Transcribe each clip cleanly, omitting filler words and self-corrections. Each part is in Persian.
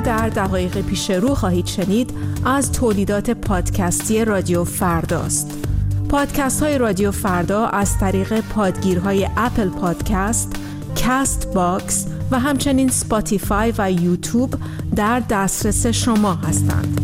در دقایق پیش رو خواهید شنید از تولیدات پادکستی رادیو فرداست. پادکست های رادیو فردا از طریق پادگیرهای اپل پادکست، کست باکس و همچنین سپاتیفای و یوتیوب در دسترس شما هستند.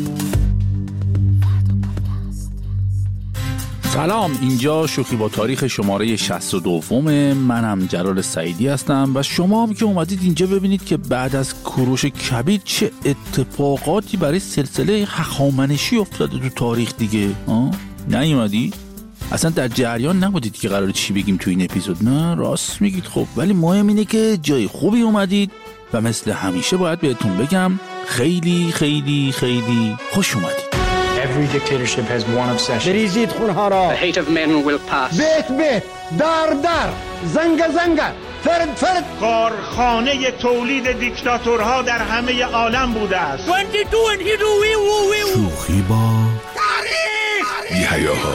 سلام، اینجا شوخی با تاریخ شماره 62. منم جلال سعیدی هستم و شما هم که اومدید اینجا ببینید که بعد از کوروش کبیر چه اتفاقاتی برای سلسله هخامنشی افتاده تو تاریخ دیگه. نیومدی؟ اصلا در جریان نبودید که قراره چی بگیم تو این اپیزود؟ نه راست میگید. خب ولی مهم اینه که جای خوبی اومدید و مثل همیشه باید بهتون بگم خیلی خیلی خیلی خوش اومدید. Every dictatorship has one obsession. بریزید خونها را. The hate of men will pass. بیت در زنگ فرد کارخانه تولید دیکتاتورها در همه عالم بوده است. 22 شوخی با تاریخ.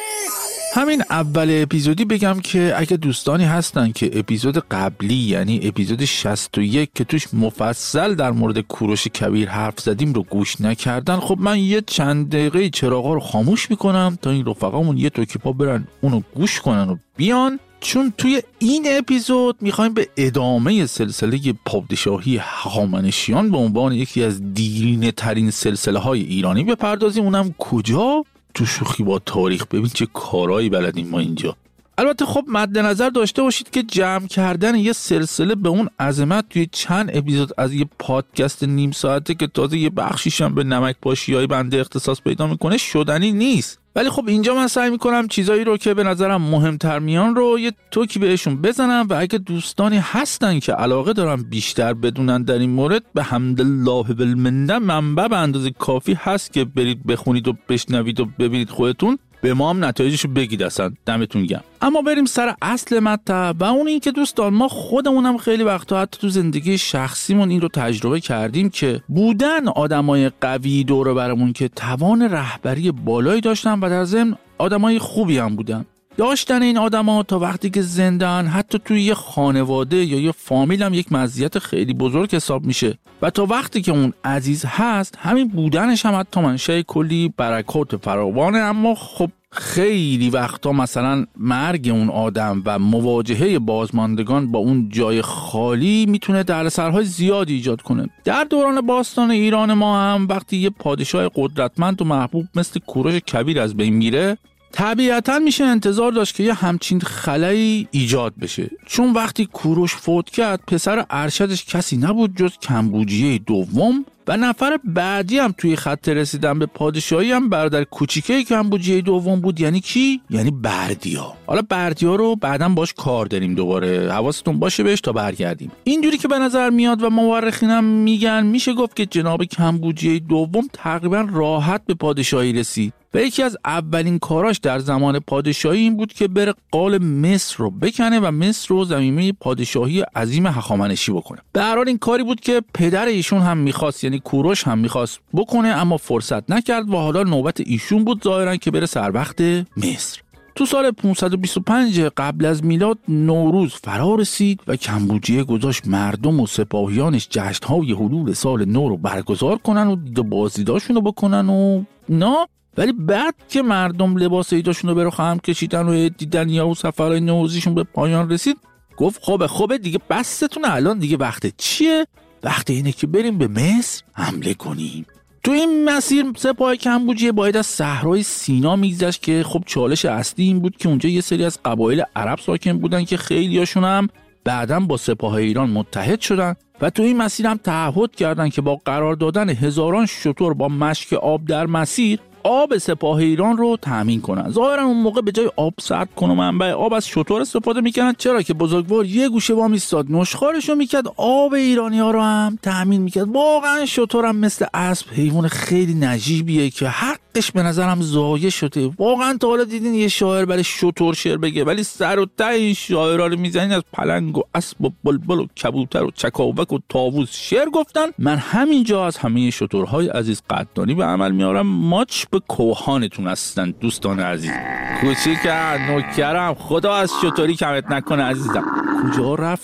همین اول اپیزودی بگم که اگه دوستانی هستن که اپیزود قبلی یعنی اپیزود 61 که توش مفصل در مورد کوروش کبیر حرف زدیم رو گوش نکردن، خب من یه چند دقیقه چراغا رو خاموش میکنم تا این رفقامون یه توکیپا برن اونو گوش کنن و بیان، چون توی این اپیزود میخوایم به ادامه سلسله پادشاهی هخامنشیان به عنوان یکی از دیرینه ترین سلسله های ایرانی بپردازیم. اونم کجا؟ تو شوخی با تاریخ. ببین چه کارهایی بلدیم ما اینجا. البته خب مد نظر داشته باشید که جمع کردن یه سلسله به اون عظمت توی چند اپیزود از یه پادکست نیم ساعته که تازه یه بخشیش هم به نمک پاشیای بنده اختصاص پیدا میکنه شدنی نیست. ولی خب اینجا من سعی میکنم چیزایی رو که به نظرم مهمتر میان رو یه توکی بهشون بزنم و اگه دوستانی هستن که علاقه دارن بیشتر بدونن در این مورد، به حمدالله بالمنه منبع به اندازه کافی هست که برید بخونید و بشنوید و ببینید خودتون، به ما هم نتایجشو بگید. اصلا دمتون گرم. اما بریم سر اصل مطلب و اون این که دوستان ما خودمونم خیلی وقتا حتی تو زندگی شخصیمون این رو تجربه کردیم که بودن آدمای قوی دور برمون که توان رهبری بالایی داشتن و در ضمن آدمای خوبی هم بودن. داشتن این آدما تا وقتی که زنده‌ان حتی توی یه خانواده یا یه فامیل هم یک مزیت خیلی بزرگ حساب میشه و تا وقتی که اون عزیز هست همین بودنش هم حتی منشأ کلی برکات فراوانه. اما خب خیلی وقتا مثلا مرگ اون آدم و مواجهه بازماندگان با اون جای خالی میتونه دردسرهای زیادی ایجاد کنه. در دوران باستان ایران ما هم وقتی یه پادشاه قدرتمند و محبوب مثل کوروش کبیر از بین میره، طبیعتاً میشه انتظار داشت که یه همچین خلایی ایجاد بشه، چون وقتی کوروش فوت کرد پسر ارشدش کسی نبود جز کمبوجیه دوم و نفر بعدی هم توی خط رسیدن به پادشاهی هم برادر کوچیکه کمبوجیه دوم بود. یعنی کی؟ یعنی بردیا. حالا بردیا رو بعداً باش کار داریم، دوباره حواستون باشه بهش تا برگردیم. اینجوری که به نظر میاد و مورخینم میگن میشه گفت که جناب کمبوجیه دوم تقریباً راحت به پادشاهی رسید و یکی از اولین کاراش در زمان پادشاهی این بود که بره قال مصر رو بکنه و مصر رو زمینه پادشاهی عظیم هخامنشی بکنه. به هر حال این کاری بود که پدر ایشون هم میخواست، یعنی کوروش هم میخواست بکنه، اما فرصت نکرد و حالا نوبت ایشون بود ظاهرا که بره سر وقت مصر. تو سال 525 قبل از میلاد نوروز فرا رسید و کمبوجیه گذاشت مردم و سپاهیانش جشن‌های حلول سال نو رو برگزار کنن و دید و بازدیداشون رو بکنن و نه. ولی بعد که مردم لباس عیداشون رو به رخ هم کشیدن و دیدن یا سفرهای نوروزیشون به پایان رسید، گفت خوبه دیگه بستتون، الان دیگه وقت چیه؟ وقت اینه که بریم به مصر حمله کنیم. تو این مسیر سپاه کمبوجیه باید از صحرای سینا میگذشت که خب چالش اصلی این بود که اونجا یه سری از قبایل عرب ساکن بودن که خیلیاشون هم بعداً با سپاه ایران متحد شدن و تو این مسیر هم تعهد کردن که با قرار دادن هزاران شتر با مشک آب در مسیر آب سپاه ایران رو تامین کنن. ظاهرا اون موقع به جای آب سرد کنه منبع آب از شتر استفاده میکنن، چرا که بزرگوار یه گوشه وام ایستاد نشخوارشو میکرد، آب ایرانی‌ها رو هم تامین میکرد. واقعا شتر هم مثل اسب حیوان خیلی نجیبیه که حقش به نظرم ضایع شده. واقعا تا حالا دیدین یه شاعر برای شتر شعر بگه؟ ولی سر و ته این شاعرها رو میزنین از پلنگ و اسب و بلبل و کبوتر و چکاوک و طاووس شعر گفتن. من همینجا از همه شترهای عزیز قدردانی به عمل میارم. ماچ به کوهانتون هستن دوستان عزیز. کوچیکم نوکرم، خدا از شتری کمت نکنه عزیزم. کجا رفتیم؟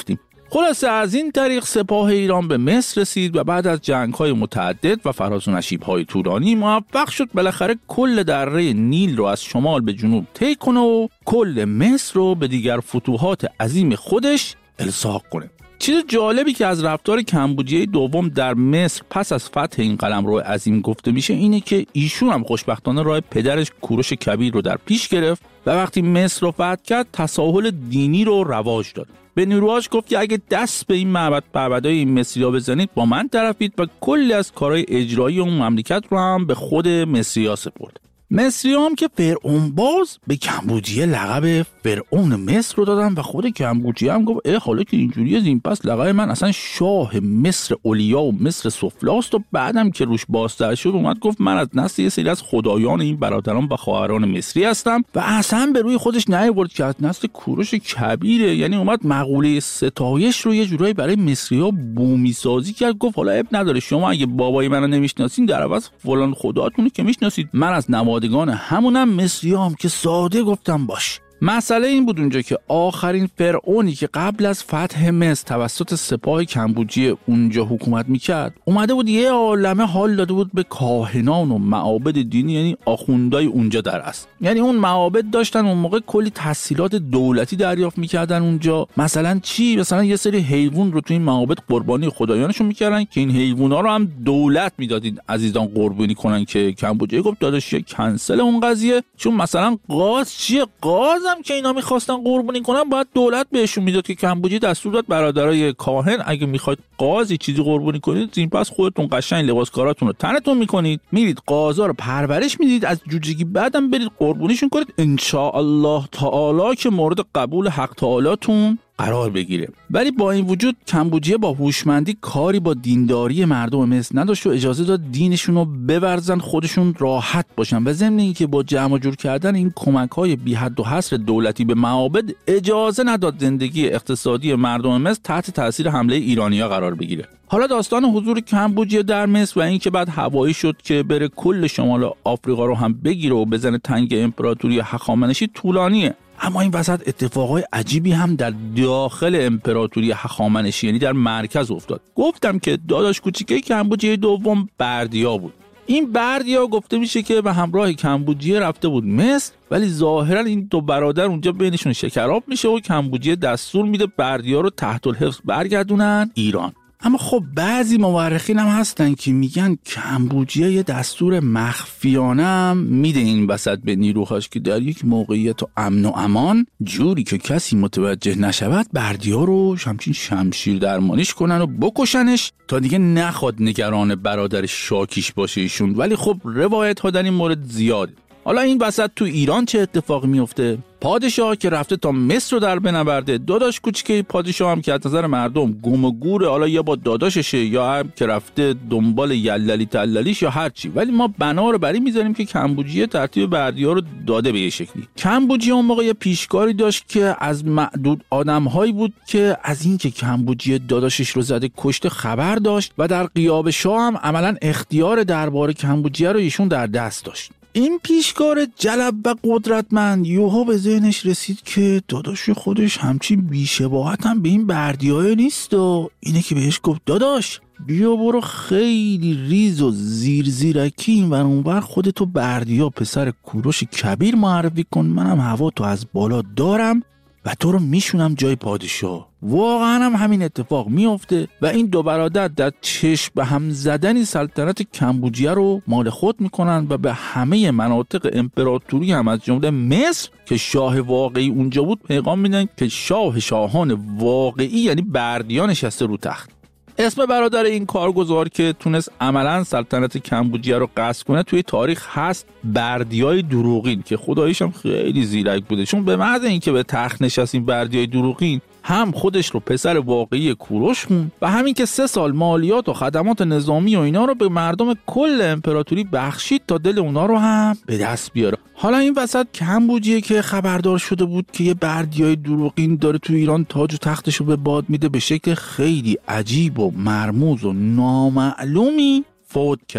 خلاصه از این طریق سپاه ایران به مصر رسید و بعد از جنگ‌های متعدد و فراز و نشیب‌های طولانی موفق شد بالاخره کل دره نیل رو از شمال به جنوب طی کنه و کل مصر رو به دیگر فتوحات عظیم خودش الساق کنه. چیز جالبی که از رفتار کمبوجیه دوم در مصر پس از فتح این قلمرو عظیم گفته میشه اینه که ایشون هم خوشبختانه راه پدرش کوروش کبیر رو در پیش گرفت و وقتی مصر رو فتح کرد تساهل دینی رو رواج داد. به نیروهاش گفت که اگه دست به این معبد پربدای این مصری‌ها بزنید با من طرفید و کلی از کارهای اجرایی اون مملکت رو هم به خود مصری‌ها سپرد. مصری‌ها هم که فرعون باز به کمبوجیه لقب فرعون مصر رو دادن و خود کمبوجیه هم گفت حالا که اینجوریه زین پس لقب من اصلا شاه مصر اولیا و مصر سفلاست و بعدم که روش بازتر شد اومد گفت من از نسل یه سری از خدایان این برادران و خواهران مصری هستم و اصلا به روی خودش نیاورد که از نسل کوروش کبیره. یعنی اومد مقوله ستایش رو یه جورایی برای مصری‌ها بومی سازی کرد. گفت حالا اب نداره شما اگه بابای منو نمیشناسین در عوض فلان خداتون که میشناسید من از نوادگان همونم مصریام که ساده گفتم باش. مسئله این بود اونجا که آخرین فرعونی که قبل از فتح مصر توسط سپاه کمبوجیه اونجا حکومت میکرد اومده بود یه عالمه حال داده بود به کاهنان و معابد دینی، یعنی آخوندای اونجا در اصل. یعنی اون معابد داشتن اون موقع کلی تسهیلات دولتی دریافت میکردن اونجا. مثلا چی؟ مثلا یه سری حیوان رو تو این معابد قربانی خدایانشون میکردن که این حیونا رو هم دولت میدادید عزیزان قربانی کنن که کمبوجیه گفت داداش کنسل اون قضیه، چون مثلا قاز چیه؟ قاز که اینا می‌خواستن قربانی کنن باید دولت بهشون میداد که کمبوجیه دستور داد برادرای کاهن اگه می‌خواید قاز چیزی قربانی کنید زین پس خودتون قشنگ لباسکاراتون رو تنتون می‌کنید میرید قازا رو پرورش میدید از جوجگی بعدم برید قربونیشون کنید ان شاء الله تعالی که مورد قبول حق تعالیتون قرار بگیره. ولی با این وجود کمبوجیه با هوشمندی کاری با دینداری مردم مصر نداشت و اجازه داد دینشون رو بورزن خودشون راحت باشن و ضمن اینکه با جمع جور کردن این کمک‌های بی حد و حصر دولتی به معابد اجازه نداد زندگی اقتصادی مردم مصر تحت تاثیر حمله ایرانی‌ها قرار بگیره. حالا داستان حضور کمبوجیه در مصر و اینکه بعد هوایی شد که بره کل شمال آفریقا رو هم بگیره و بزنه تنگ امپراتوری هخامنشی طولانیه. اما این وسط اتفاقای عجیبی هم در داخل امپراتوری هخامنشی یعنی در مرکز افتاد. گفتم که داداش کوچیکه کمبوجیه دوم بردیا بود. این بردیا گفته میشه که به همراه کمبوجیه رفته بود مصر، ولی ظاهرا این دو برادر اونجا بینشون شکراب میشه و کمبوجیه دستور میده بردیا رو تحت الحفظ برگردونن ایران. اما خب بعضی مورخین هم هستن که میگن کمبوجیه یه دستور مخفیانه هم میده این وسط به نیروهاش که در یک موقعیت و امن و امان جوری که کسی متوجه نشود بردیا رو همچین شمشیر درمانیش کنن و بکشنش تا دیگه نخواد نگران برادر شاکیش باشه ایشون. ولی خب روایت ها در این مورد زیاده. حالا این وسط تو ایران چه اتفاقی میفته؟ پادشاه که رفته تا مصر رو در بنورده، داداش کوچیکه پادشاه هم که از نظر مردم گم و گوره، حالا یا با داداششه یا هم که رفته دنبال یللی تللیش یا هرچی، ولی ما بنا رو بر این میذاریم که کمبوجیه ترتیب بردیا رو داده به یه شکلی. کمبوجیه اون موقع یه پیشکاری داشت که از معدود آدم‌هایی بود که از این که کمبوجیه داداشش رو زده کشته خبر داشت و در غیاب شاه هم عملاً اختیار دربار کمبوجیه رو ایشون در دست داشت. این پیشکار جلب و قدرتمند یوها به ذهنش رسید که داداش خودش همچین بیشباهت هم به این بردیای نیست و اینه که بهش گفت داداش بیا برو خیلی ریز و زیرزیرکی این ور اونور خودتو بردیا پسر کوروش کبیر معرفی کن، منم هوا تو از بالا دارم و تو رو میشونم جای پادشاه. واقعا هم همین اتفاق میفته و این دو برادر در چشم به هم زدنی سلطنت کمبوجیه رو مال خود میکنن و به همه مناطق امپراتوری هم از جمله مصر که شاه واقعی اونجا بود پیغام میدن که شاه شاهان واقعی یعنی بردیا نشسته رو تخت. اسم برادر این کارگزار که تونست عملاً سلطنت کمبوجیه رو غصب کنه توی تاریخ هست بردیای دروغین که خداییش هم خیلی زیرک بوده، چون به محض اینکه به تخت نشست این بردیای دروغین هم خودش رو پسر واقعی کوروش خوند و همین که 3 سال مالیات و خدمات نظامی و اینا رو به مردم کل امپراتوری بخشید تا دل اونا رو هم به دست بیاره. حالا این وسط کمبوجیه که خبردار شده بود که یه بردیای دروغین داره تو ایران تاج و تختش رو به باد میده به شکل خیلی عجیب و مرموز و نامعلومی فوت کرد.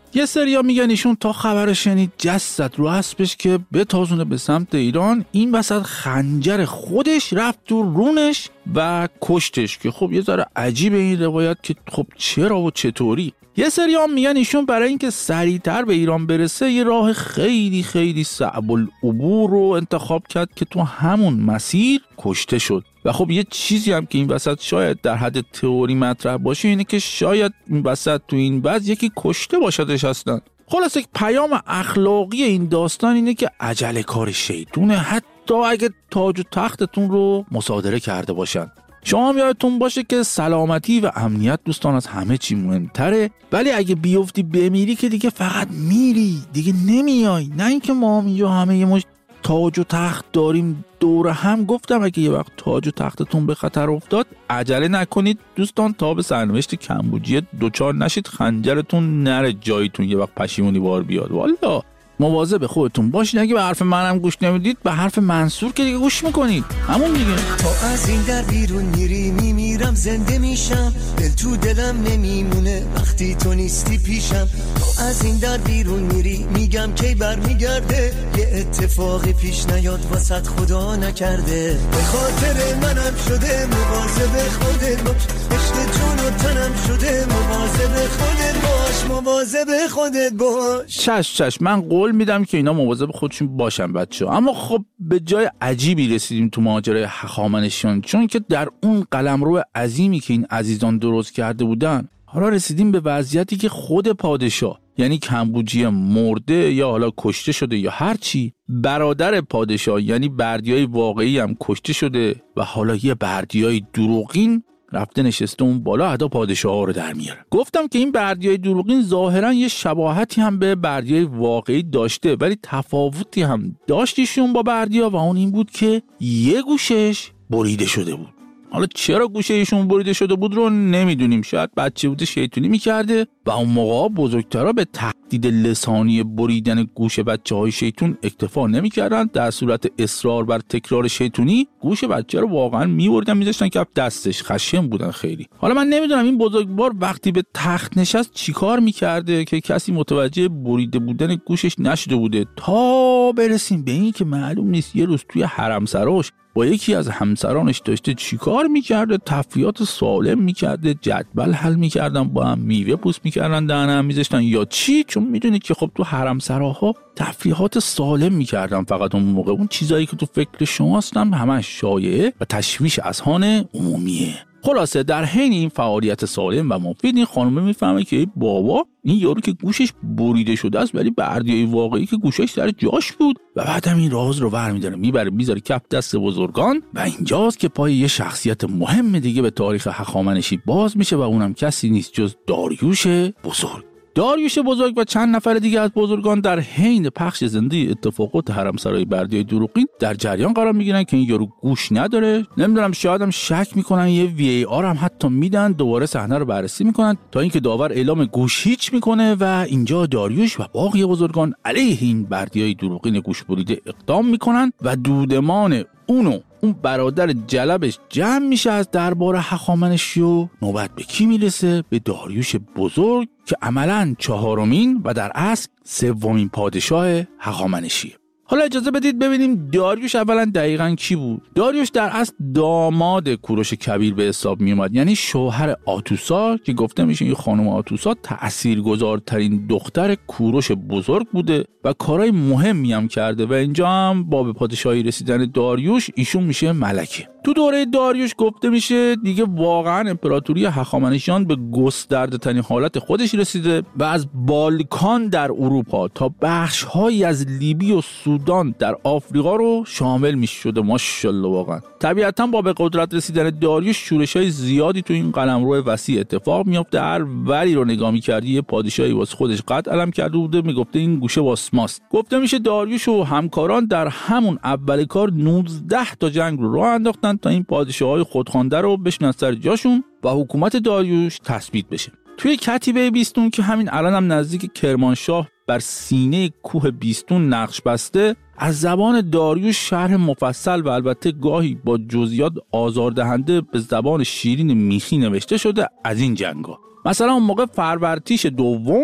یه سریا میگن ایشون تا خبر شنید جسد رو اسبش که بتازونه به سمت ایران، این وسط خنجر خودش رفت تو رونش و کشتش، که خب یه ذره عجیبه این روایت که خب چرا و چطوری. یه سریا هم میگن ایشون برای اینکه سریعتر به ایران برسه یه راه خیلی خیلی صعب العبور رو انتخاب کرد که تو همون مسیر کشته شد. و خب یه چیزی هم که این وسط شاید در حد تئوری مطرح باشه اینه که شاید این وسط تو این بعض یکی کشته باشدش هستن. خلاصه پیام اخلاقی این داستان اینه که عجله کار شیطونه، حتی اگه تاج و تختتون رو مصادره کرده باشن. شما هم یادتون باشه که سلامتی و امنیت دوستان از همه چی مهمتره، ولی اگه بیفتی بمیری که دیگه فقط میری، دیگه نمیای. نه اینکه ما هم اینجا همه یه مش تاج و تخت داریم دور هم. گفتم اگه یه وقت تاج و تختتون به خطر افتاد عجله نکنید دوستان تا به سرنوشت کمبوجیه دوچار نشید، خنجرتون نره جایتون یه وقت پشیمونی بار بیاد. والا مواظب خودتون باشید. اگه به حرف منم گوش نمیدید به حرف منصور که دیگه گوش میکنید، همون دیگه. تا از این در بیرون میری میمیرم زنده میشم، دل تو دلم نمیمونه وقتی تو نیستی پیشم. تا از این در بیرون میری میگم کی برمیگرده، یه اتفاقی پیش نیاد واسط خدا نکرده. به خاطر منم شده مواظب خودت باش، عشق جون و تنم شده مواظب خودت باش، مواظب خودت باش. چش من قول میدم که اینا مواظب خودشون باشن بچه‌ها. اما خب به جای عجیبی رسیدیم تو ماجرای هخامنشیان، چون که در اون قلمرو عظیمی که این عزیزان درست کرده بودن حالا رسیدیم به وضعیتی که خود پادشاه، یعنی کمبوجیه مرده یا حالا کشته شده یا هر چی، برادر پادشاه یعنی بردیای واقعی هم کشته شده و حالا یه بردیای دروغین رفته نشسته اون بالا ادا پادشاه ها رو در میاره. گفتم که این بردیای دروغین ظاهرا یه شباهتی هم به بردیای واقعی داشته، ولی تفاوتی هم داشتیشون با بردیا و اون این بود که یه گوشش بریده شده بود. حالا چرا گوشه ایشون بریده شده بود رو نمیدونیم، شاید بچه بوده شیطونی میکرده و اون موقع بزرگترا به تهدید لسانی بریدن گوش بچه‌های شیطون اکتفا نمیکردن، در صورت اصرار بر تکرار شیطونی گوش بچه رو واقعا میبردن میذاشتن کف دستش. خشن بودن خیلی. حالا من نمیدونم این بزرگوار وقتی به تخت نشست چیکار میکرده که کسی متوجه بریده بودن گوشش نشده بوده، تا برسیم به این که معلوم نیست یه روز توی حرم سراش با یکی از همسرانش داشته چیکار میکرده، تفریحات سالم میکرده، جدول حل میکردن، با هم میوه پوست میکردن، دهن هم میذاشتن یا چی، چون میدونید که خب تو حرم سراها تفریحات سالم میکردن. فقط اون موقع اون چیزایی که تو فکر شماست هم همش شایعه و تشویش اذهان عمومیه. خلاصه در حین این فعالیت سالم و مفید این خانم میفهمه که بابا این یارو که گوشش بریده شده است ولی بردیای واقعی که گوشش سر جاش بود، و بعد هم این راز رو برمی‌داره میبره میذاره کف دست بزرگان. و اینجاست که پای یه شخصیت مهم دیگه به تاریخ هخامنشی باز میشه و اونم کسی نیست جز داریوش بزرگ. داریوش بزرگ و چند نفر دیگه از بزرگان در حین پخش زنده اتفاقات حرمسرای بردیای دروغین در جریان قرار میگیرن که این یارو گوش نداره. نمیدونم شاید هم شک میکنن، یه VAR هم حتی میدن، دوباره صحنه رو بررسی میکنن تا اینکه داور اعلام گوش هیچ میکنه و اینجا داریوش و باقی بزرگان علیه این بردیای دروغین گوش بریده اقدام میکنن و دودمان اون برادر جلبش جمع میشه از دربار هخامنشی و نوبت به کی میرسه؟ به داریوش بزرگ که عملاً 4مین و در اصل 3مین پادشاه هخامنشیه. حالا اجازه بدید ببینیم داریوش اولا دقیقاً کی بود. داریوش در اصل داماد کوروش کبیر به حساب می اومد، یعنی شوهر آتوسا که گفته میشه این خانم آتوسا تأثیرگذارترین دختر کوروش بزرگ بوده و کارهای مهمی هم کرده و اینجا هم با به پادشاهی رسیدن داریوش ایشون میشه ملکه. تو دوره داریوش گفته میشه دیگه واقعا امپراتوری هخامنشیان به گسترده ترین حالت خودش رسیده و از بالکان در اروپا تا بخش‌هایی از لیبی و سودان در آفریقا رو شامل میشده. ماشاءالله واقعا. طبیعتا با به قدرت رسیدن داریوش شورش‌های زیادی تو این قلمرو وسیع اتفاق میفته. هر ولی رو نگاه می‌کردی یه پادشاهی واسه خودش قد علم کرده بوده، میگفته این گوشه واسماست. گفته میشه داریوش و همکاران در همون اول کار 19 تا جنگ رو راه انداختن تا این پادشاه‌های خودخوانده رو بشنن سر جاشون و حکومت داریوش تثبیت بشه. توی کتیبه بیستون که همین الان هم نزدیک کرمانشاه بر سینه کوه بیستون نقش بسته، از زبان داریوش شرح مفصل و البته گاهی با جزئیات آزاردهنده به زبان شیرین میخی نوشته شده از این جنگا. مثلا اون موقع فروردین دوم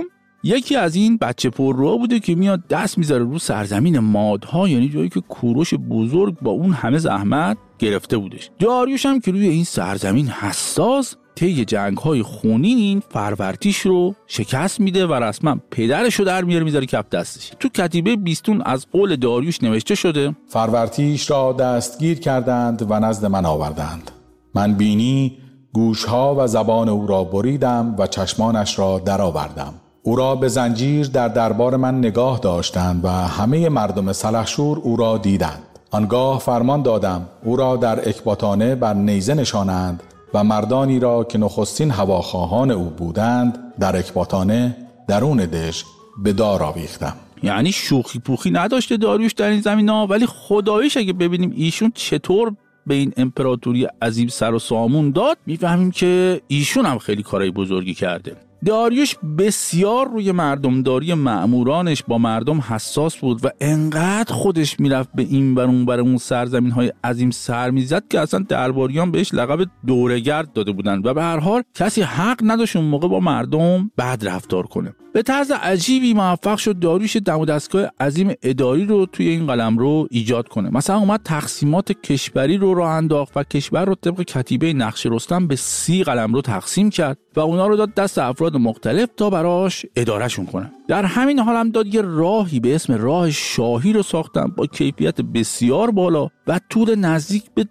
یکی از این بچه پررو بوده که میاد دست میذاره رو سرزمین مادها، یعنی جایی که کوروش بزرگ با اون همه زحمت گرفته بودش. داریوش هم که روی این سرزمین حساس، طی جنگ‌های خونین فرورتیش رو شکست میده و رسما پدرش رو در میاره میذاره کف دستش. تو کتیبه بیستون از قول داریوش نوشته شده: فرورتیش را دستگیر کردند و نزد من آوردند. من بینی گوشها و زبان او را بریدم و چشمانش را درآوردم. او را به زنجیر در دربار من نگاه داشتند و همه مردم سلحشور او را دیدند. آنگاه فرمان دادم او را در اکباتانه بر نیزه نشانند و مردانی را که نخستین هواخواهان او بودند در اکباتانه درون دژ به دار آویختم. یعنی شوخی پوخی نداشته داریوش در این زمینا، ولی خداییش اگه ببینیم ایشون چطور به این امپراتوری عظیم سر و سامون داد، میفهمیم که ایشون هم خیلی کارهای بزرگی کرده. داریوش بسیار روی مردمداری مأمورانش با مردم حساس بود و انقدر خودش میرفت به این برون اون سرزمین‌های عظیم سر میزد که اصلا درباریان بهش لقب دوره‌گرد داده بودن و به هر حال کسی حق نداشت اون موقع با مردم بد رفتار کنه. به طرز عجیبی موفق شد داریوش دم و دستگاه عظیم اداری رو توی این قلمرو ایجاد کنه. مثلا اومد تقسیمات کشوری رو راه انداخت و کشور رو طبق کتیبه نقش رستم به 30 قلمرو تقسیم کرد و اونا رو داد دست افراد مختلف تا براش ادارهشون کنه. در همین حال هم داد یه راهی به اسم راه شاهی رو ساختن با کیفیت بسیار بالا و طول نزدیک به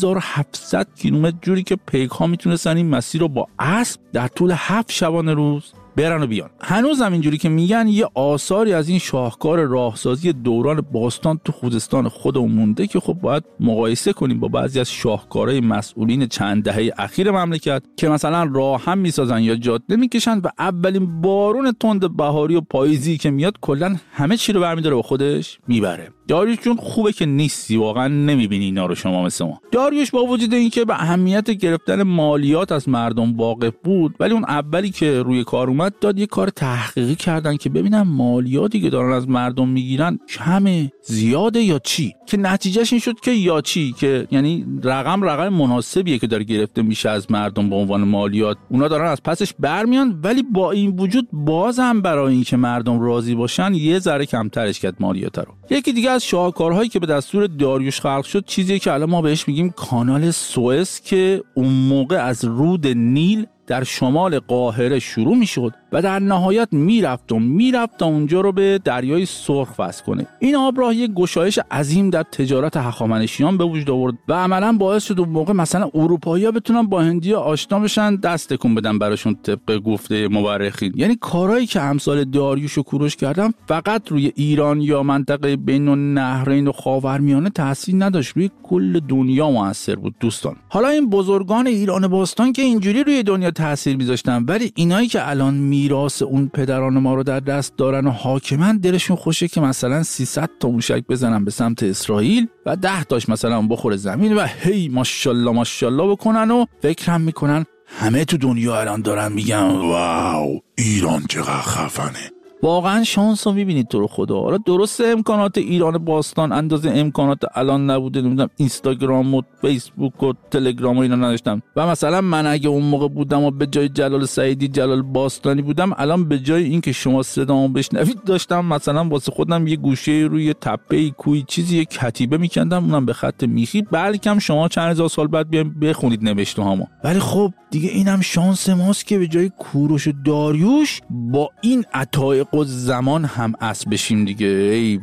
2700 کیلومتر، جوری که پیک‌ها میتونستن این مسیر رو با اسب در طول 7 شبانه روز برن و بیان. هنوز هم اینجوری که میگن یه آثاری از این شاهکار راهسازی دوران باستان تو خوزستان خودمون مونده که خب باید مقایسه کنیم با بعضی از شاهکارهای مسئولین چند دهه اخیر مملکت که مثلا راه هم میسازن یا جاده میکشن و اولین بارون تند بهاری و پاییزی که میاد کلا همه چی رو برمیداره با خودش میبره. داریوش چون خوبه که نیستی، واقعا نمیبینی اینا رو شما مثل ما. داریوش با وجود اینکه به اهمیت گرفتن مالیات از مردم واقف بود، ولی اون اولی که روی کار اومد داد یه کار تحقیقی کردن که ببینن مالیاتی که دارن از مردم میگیرن کمه، زیاده یا چی، که نتیجهش این شد که یا چی، که یعنی رقم مناسبیه که داره گرفته میشه از مردم به عنوان مالیات، اونا دارن از پسش برمیان، ولی با این وجود بازم برای اینکه مردم راضی باشن یه ذره کمترش کرد مالیات رو. یکی دیگه از شاهکارهایی که به دستور داریوش خلق شد چیزیه که الان ما بهش میگیم کانال سوئز، که اون موقع از رود نیل در شمال قاهره شروع میشد و در نهایت میرفت تا اونجا رو به دریای سرخ وصل کنه. این آبراه یک گشایش عظیم در تجارت هخامنشیان به وجود آورد و عملاً باعث شد اون موقع مثلا اروپایی‌ها بتونن با هندی‌ها آشنا بشن، دست تکون بدن براشون طبق گفته مورخین. یعنی کارهایی که امثال داریوش و کوروش کردن فقط روی ایران یا منطقه بین النهرین و خاورمیانه تاثیر نداشت، روی کل دنیا موثر بود دوستان. حالا این بزرگان ایران باستان که اینجوری روی دنیا تاثیر می‌ذاشتن، ولی اینایی که الان میراث اون پدران ما رو در دست دارن و حاکمن، دلشون خوشه که مثلا 300 تا موشک بزنن به سمت اسرائیل و 10 تاش مثلا بخوره زمین و هی ماشاءالله بکنن و فکرم میکنن همه تو دنیا الان دارن میگن واو ایران چقدر خفنه. واقعا شانس رو میبینید تو رو خدا. حالا درسته امکانات ایران باستان اندازه امکانات الان نبوده، نمیدونم اینستاگرام و فیسبوک و تلگرام و اینا نداشتم، و مثلا من اگه اون موقع بودم و به جای جلال سعیدی جلال باستانی بودم، الان به جای این که شما صدامو بشنوید داشتم مثلا واسه خودم یه گوشه روی تپه کوی چیزی یه کتیبه میکندم، اونم به خط میخی، بلکم شما چند هزار سال بعد بیایم بخونید نوشته‌هامو. ولی خب دیگه اینم شانس ماست که به جای کوروش و داریوش با این عطای زمان هم اسب بشیم دیگه. ای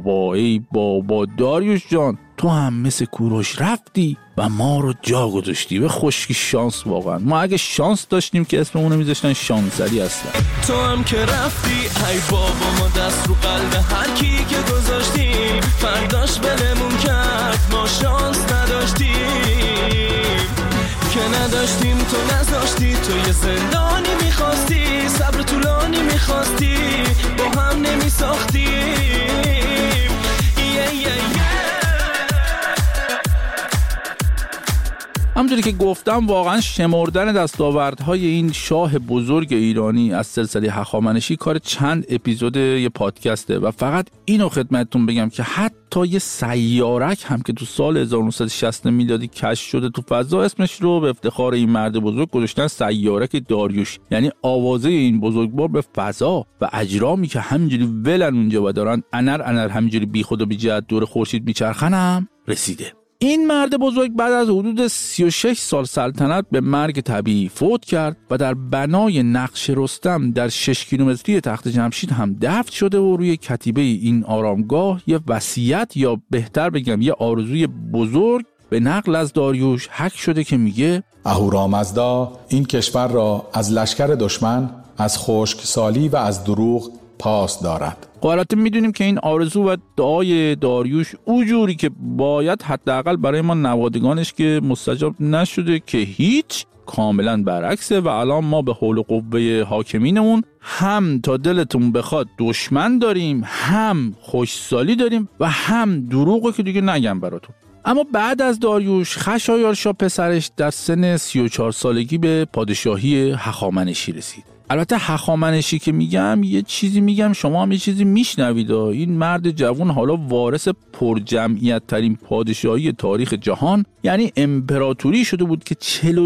بابا داریوش جان، تو هم مثل کوروش رفتی و ما رو جا گذاشتی. به خشکی شانس. واقعا ما اگه شانس داشتیم که اسممون رو میذاشتن شانسری اصلا. تو هم که رفتی ای بابا، ما دست رو قلب هر کی که گذاشتیم، فرداش بلمون کرد ما شانس نداشتیم، که نداشتیم تو نذاشتی، تو یه زندانی میخواستی، صبر طولانی میخواستی، با هم نمیساختیم. همونجوری که گفتم واقعا شمردن دستاوردهای این شاه بزرگ ایرانی از سلسله هخامنشی کار چند اپیزود یه پادکسته و فقط اینو خدمتتون بگم که حتی یه سیارک هم که تو سال 1960 میلادی کشف شده تو فضا اسمش رو به افتخار این مرد بزرگ گذاشتن سیارک داریوش، یعنی آوازه این بزرگوار به فضا و اجرامی که همینجوری ولن اونجا و دارن انر همینجوری بی خود و بی جهت دور خورشید میچرخن هم رسیده. این مرد بزرگ بعد از حدود 36 سال سلطنت به مرگ طبیعی فوت کرد و در بنای نقش رستم در 6 کیلومتری تخت جمشید هم دفن شده و روی کتیبه این آرامگاه یه وصیت یا بهتر بگم یه آرزوی بزرگ به نقل از داریوش حک شده که میگه اهورامزدا این کشور را از لشکر دشمن، از خشکسالی و از دروغ پاس دارد. البته میدونیم که این آرزو و دعای داریوش اونجوری که باید حداقل برای ما نوادگانش که مستجاب نشده که هیچ، کاملا برعکسه و الان ما به حول و قوه حاکمینمون هم تا دلتون بخواد دشمن داریم، هم خوشسالی داریم و هم دروغو که دیگه نگم براتون. اما بعد از داریوش خشایارشا پسرش در سن 34 سالگی به پادشاهی هخامنشی رسید. البته هخامنشی که میگم یه چیزی میگم شما هم یه چیزی میشنوید. این مرد جوان حالا وارث پرجمعیت ترین پادشاهی تاریخ جهان، یعنی امپراتوری شده بود که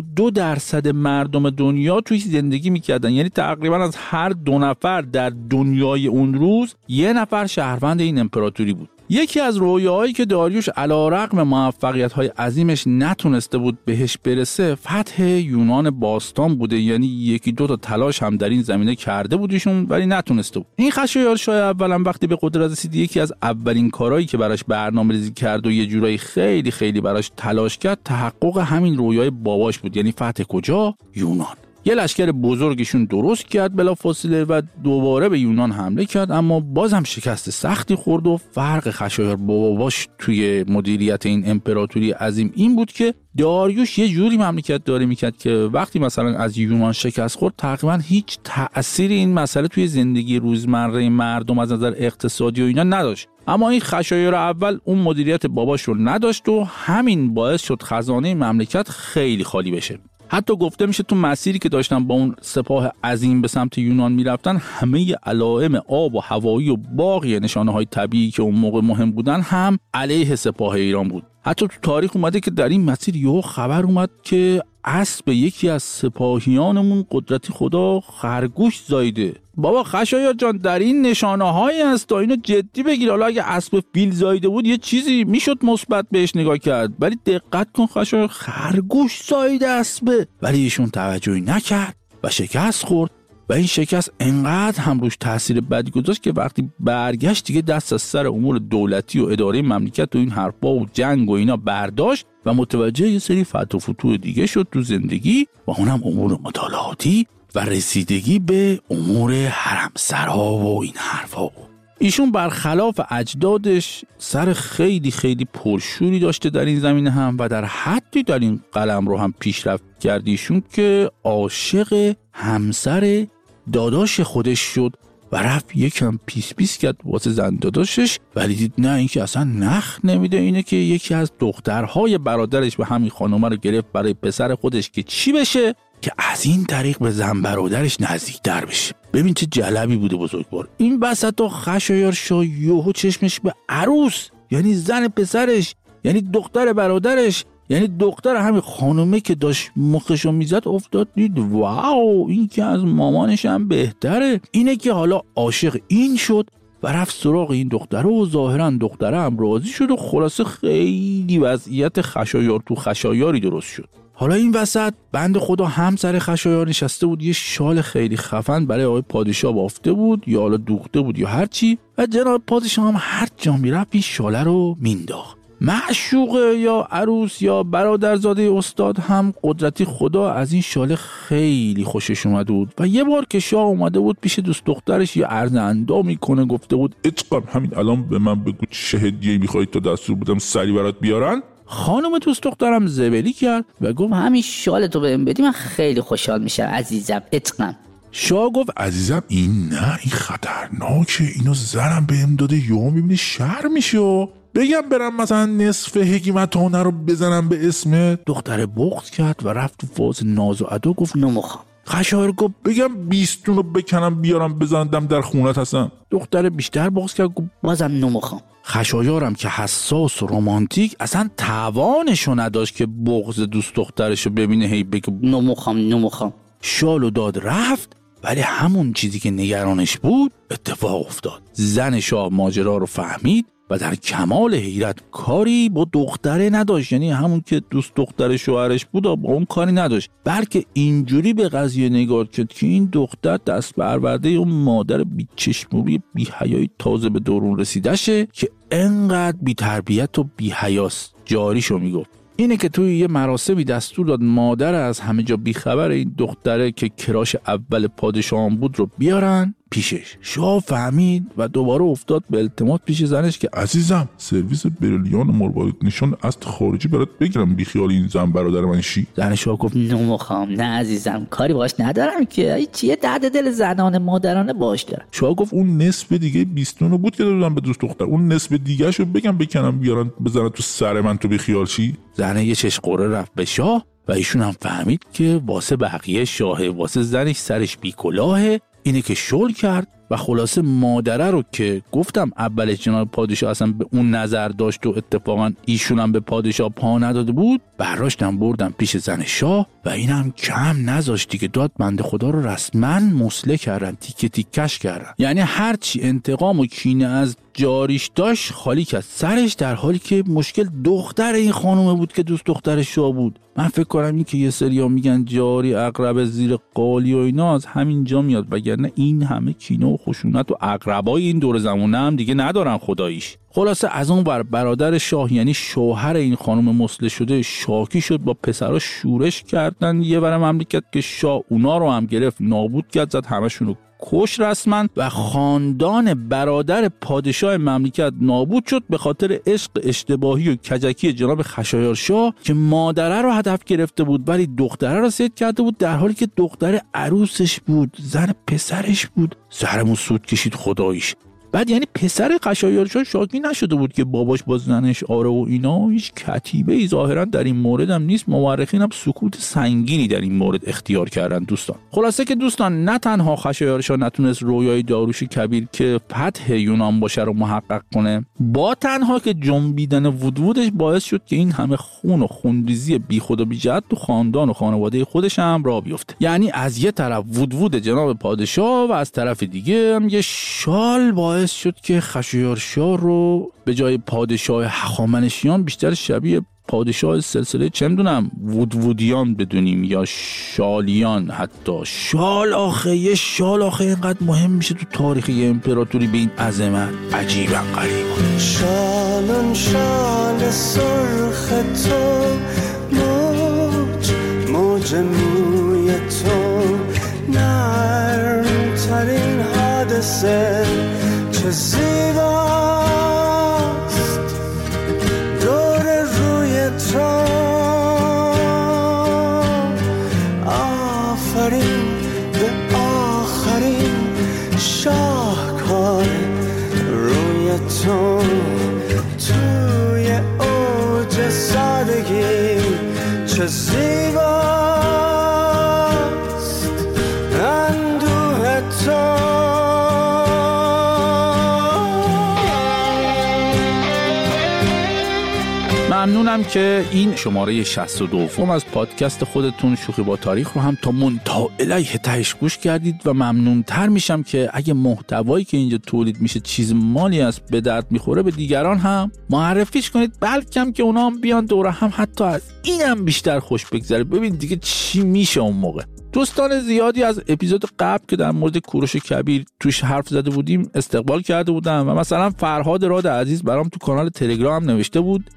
42% مردم دنیا توی زندگی میکردن، یعنی تقریبا از هر 2 نفر در دنیای اون روز 1 نفر شهروند این امپراتوری بود. یکی از رویاهایی که داریوش علیرغم موفقیت‌های عظیمش نتونسته بود بهش برسه فتح یونان باستان بوده، یعنی 1-2 تا تلاش هم در این زمینه کرده بودیشون ولی نتونسته بود. این خشایارشا اولا وقتی به قدرت رسید یکی از اولین کارهایی که براش برنامه‌ریزی کرد و یه جورایی خیلی خیلی براش تلاش کرد تحقق همین رویای باباش بود، یعنی فتح کجا؟ یونان. یه لشکر بزرگشون درست کرد بلافاصله و دوباره به یونان حمله کرد، اما بازم شکست سختی خورد و فرق خشایار باباش توی مدیریت این امپراتوری عظیم این بود که داریوش یه جوری مملکت داره میکرد که وقتی مثلا از یونان شکست خورد تقریبا هیچ تأثیری این مسئله توی زندگی روزمره مردم از نظر اقتصادی و اینا نداشت. اما این خشایار اول اون مدیریت باباش رو نداشت و همین باعث شد خزانه مملکت خیلی خالی بشه. حتی گفته میشه تو مسیری که داشتن با اون سپاه عظیم به سمت یونان میرفتن همه علائم آب و هوایی و باقی نشانه‌های طبیعی که اون موقع مهم بودن هم علیه سپاه ایران بود. حتی تو تاریخ اومده که در این مسیر یهو خبر اومد که اسب یکی از سپاهیانمون قدرتی خدا خرگوش زایده. بابا خشایار جان در این نشانه‌هایی هست تا اینو جدی بگیر. حالا اگه اسب فیل زایده بود یه چیزی میشد مثبت بهش نگاه کرد، ولی دقت کن خشایار خرگوش زایده اسبه، ولی ایشون توجهی نکرد و شکست خورد و این شکست انقدر هم روش تاثیر بدی گذاشت که وقتی برگشت دیگه دست از سر امور دولتی و اداره مملکت و این حرفا و جنگ و اینا برداشت و متوجه یه سری فتح و فتوح دیگه شد تو زندگی و اونم امور مطالعاتی و رسیدگی به امور حرمسرا و این حرفا. ایشون برخلاف اجدادش سر خیلی خیلی پرشوری داشته در این زمینه هم و در حدی در این قلم رو هم پیشرفت کرد ایشون که عاشق همسر داداش خودش شد و رفت یکم پیس کرد واسه زن داداشش، ولی دید نه این که اصلا نخ نمیده، اینه که یکی از دخترهای برادرش به همین خانومه رو گرفت برای پسر خودش که چی بشه؟ که از این طریق به زن برادرش نزدیک‌تر بشه. ببین چه جلبی بوده بزرگوار. این وسطا خشایارشا یهو چشمش به عروس، یعنی زن پسرش، یعنی دختر برادرش، یعنی دختر همین خانومه که داشت مخشو میزد افتاد، دید واو این که از مامانش هم بهتره. اینه که حالا عاشق این شد و رفت سراغ این دختره و ظاهرا دختره هم راضی شد و خلاصه خیلی وضعیت خشایار تو خشایاری درست شد. حالا این وسط بند خدا همسر خشایار نشسته بود، یه شال خیلی خفن برای آقای پادشاه بافته بود یا حالا دوخته بود یا هر چی، و جناب پادشاه هم هر جا میرفت این شاله رو مینداخت. معشوقه یا عروس یا برادرزاده استاد هم قدرتی خدا از این شاله خیلی خوشش اومده بود و یه بار که شاه اومده بود پیش دوست دخترش یه عرض اندام میکنه، گفته بود اتقام همین الان به من بگو چه هدیه‌ای میخوای تا دستور بدم سری برات بیارن. خانم دوست دخترم زبلی کرد و گفت همین شالتو بهم بدی من خیلی خوشحال میشم عزیزم اتقام. شاه گفت عزیزم این نه، این خطرناکه، اینو زنم بهم داده یهو میبینی شر میشه. بگم برم مثلا نصف حکمتانه رو بزنم به اسم. دختر بغض کرد و رفت تو فاز ناز و ادا، گفت نمیخوام. خشایار گفت بگم 20 رو بکنم بیارم بزنم در خونت هستم. دختر بیشتر بغض کرد، گفت بازم نمیخوام. خشایارم که حساس و رمانتیک اصلا توانشو نداشت که بغض دوست دخترشو ببینه، هی بگه نمیخوام. شالو داد رفت. ولی همون چیزی که نگرانش بود اتفاق افتاد. زن شاه ماجرا رو فهمید و در کمال حیرت کاری با دختره نداشت، یعنی همون که دوست دختر شوهرش بود با اون کاری نداشت، بلکه اینجوری به قضیه نگاه کرد که این دختر دست برورده اون مادر بی چشموری بی حیایی تازه به دورون رسیده شه که انقدر بی تربیت و بی حیاست. جاریشو میگفت. اینه که توی یه مراسمی دستور داد مادر از همه جا بیخبر این دختره که کراش اول پادشاهان بود رو بیارن پیشش. شاه فهمید و دوباره افتاد به التماس پیش زنش که عزیزم سرویس بریلیان مروارید نشان از خارجی برات بگیرم بی خیال این زن برادر من شی. زن شاه گفت نمیخوام. نه عزیزم کاری باش ندارم که چیه درد دل زنان مادرانه باش دارم. شاه گفت اون نصف دیگه 20 رو بود که دادم به دوست دختر، اون نصف دیگه شو بگم بکنم بیارن بزنن تو سر من تو بی خیال شی. زن یه چش قره رفت به شاه و ایشون هم فهمید که واسه بقیه شاهه، واسه زنش سرش بی کلاهه. اینه که شل کرد و خلاصه مادره رو که گفتم اولش جناب پادشاه اصلا به اون نظر داشت و اتفاقا ایشون هم به پادشاه پا نداده بود، برداشتن بردن پیش زن شاه و اینم کم نذاشتی که داد بنده خدا رو رسما مسله کردن، تیکه تیکش کردن. یعنی هرچی انتقام و کینه از جاریش داشت خالی کرد سرش، در حالی که مشکل دختر این خانومه بود که دوست دختر شاه بود. من فکر کنم این که یه سریا میگن جاری عقرب زیر قالی و اینا از همین جا میاد، وگرنه این همه کینه و خشونت و عقربای این دور زمونه هم دیگه ندارن خداییش. خلاصه از اون برادر شاه یعنی شوهر این خانم مسله شده شاکی شد، با پسرا شورش کردن یه ور مملکت که شاه اونا رو هم گرفت نابود کرد، زد همشون رو کش رسما و خاندان برادر پادشاه مملکت نابود شد به خاطر عشق اشتباهی و کجکی جناب خشایار شاه که مادره رو هدف گرفته بود ولی دختره رو صید کرده بود، در حالی که دختر عروسش بود، زن پسرش بود. سرمون سود کشید خداییش. بعد یعنی پسر خشایار شاه شاکی نشده بود که باباش با زنش آره و اینا، هیچ کتیبه ای ظاهرا در این مورد هم نیست. مورخین هم سکوت سنگینی در این مورد اختیار کردن دوستان. خلاصه که دوستان نه تنها خشایار شاه نتونست رویای داریوش کبیر که فتح یونان باشه رو محقق کنه، با تنها که جنبیدن وودوودش باعث شد که این همه خون و خونریزی بی خود و بی جهت تو خاندان و خانواده خودش هم راه بیفته. یعنی از یه طرف وودوود جناب پادشاه و از طرف دیگه هم یه شال باعث شد که خشایار شاه رو به جای پادشاه هخامنشیان بیشتر شبیه پادشاه سلسله چه میدونم وودوودیان بدونیم یا شالیان. حتی شال آخه یه شال آخه اینقدر مهم میشه تو تاریخ یه امپراتوری به این عظمت؟ عجیبا غریبا. شالون شال سرخ تو موج موی تو نرم ترین حادثه چه زیباست دور روی تو. آفرین به آخرین شاهکار روی تو، توی اوج سادگی چه زیباست اندوه تو. ممنونم که این شماره 62 از پادکست خودتون شوخی با تاریخ رو هم تا منتهی الیه تهش گوش کردید و ممنونتر میشم که اگه محتوایی که اینجا تولید میشه چیز مالی است به درد میخوره به دیگران هم معرفیش کنید، بلکم که اونا هم بیان دوره هم حتی از اینم بیشتر خوش بگذره. ببین دیگه چی میشه اون موقع. دوستان زیادی از اپیزود قبل که در مورد کوروش کبیر توش حرف زده بودیم استقبال کرده بودم و مثلا فرهاد راد عزیز برام تو کانال تلگرام نوشته بود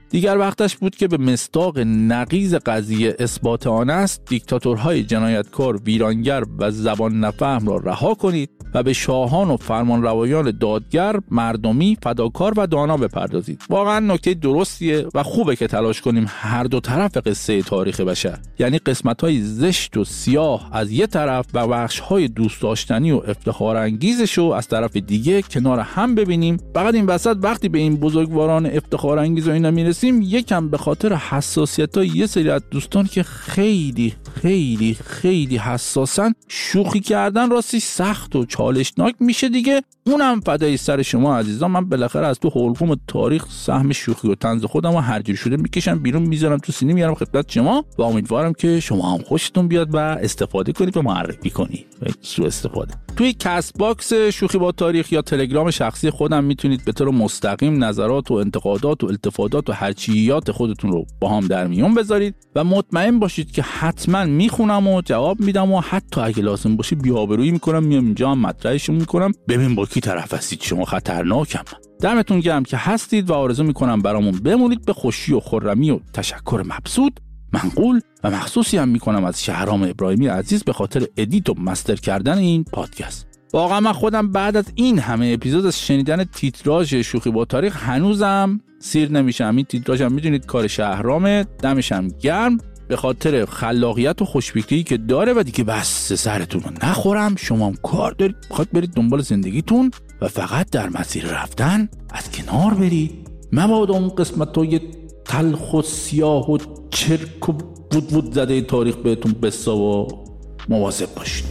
دیگر وقتش بود که به مصداق نقیض قضیه اثبات آن است دیکتاتورهای جنایتکار، ویرانگر و زبان نفهم را رها کنید و به شاهان و فرمانروایان دادگر، مردمی، فداکار و دانا بپردازید. واقعا نکته درستیه و خوبه که تلاش کنیم هر دو طرف قصه تاریخ بشر، یعنی قسمت‌های زشت و سیاه از یه طرف و بخش‌های دوست داشتنی و افتخار انگیزشو از طرف دیگه کنار هم ببینیم. فقط این وسط وقتی به این بزرگواران افتخار انگیز و اینا میرسیم یکم به خاطر حساسیت‌های یه سری از دوستان که خیلی خیلی خیلی حساسن، شوخی کردن راستی سخت و چالشناک میشه دیگه. اونم فدای سر شما عزیزان، من بالاخره از تو حلقوم تاریخ سهم شوخی و طنز خودمو هر جور شده میکشم بیرون، میذارم تو سینی، میارم خدمت شما و امیدوارم که شما هم خوشتون بیاد و استفاده کنید و معرفی کنید. سوء استفاده. توی کست باکس شوخی با تاریخ یا تلگرام شخصی خودم میتونید به طور مستقیم نظرات و انتقادات و التفاتات و هرچیات خودتون رو با هم در میون بذارید و مطمئن باشید که حتما میخونم و جواب میدم و حتی اگه لازم باشه بی‌آبرویی میکنم، میام اینجا هم مطرحش میکنم. ببین با کی طرف هستید، شما خطرناکم. دمتون گرم که هستید و آرزو میکنم برامون بمونید. به خوشی و خرمی و تشکر مبسوط، منقول و مخصوصی هم میکنم از شهرام ابراهیمی عزیز به خاطر ادیت و مستر کردن این پادکست. واقعا من خودم بعد از این همه اپیزود از شنیدن تیتراژ شوخی با تاریخ هنوزم سیر نمیشم. این تیتراژ هم میدونید کار شهرامه، دمش هم گرم به خاطر خلاقیت و خوشفکری که داره و دیگه بس سرتون رو نخورم. شما هم کار دارید، بخواد برید دنبال زندگیتون و فقط در مسیر رفتن از کنار برید، مبادا اون قسمت‌های تلخ و سیاه و چرک و بود زده تاریخ بهتون بسا و مواظب باشید.